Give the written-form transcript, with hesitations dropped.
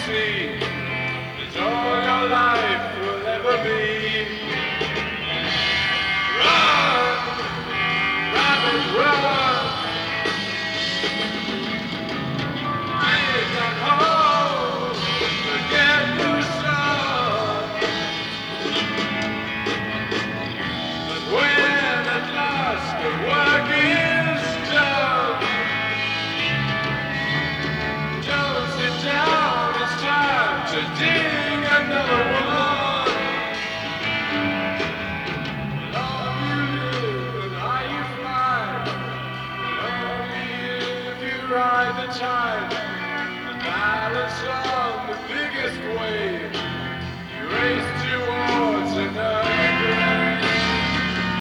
see is all your life will ever be. Run, rabbit, run. Dig that hole to get your son. But when at last the work is done, don't sit down, it's time to dig another one. Long you live and high you fly. Only if you ride the tide and balance on the biggest wave.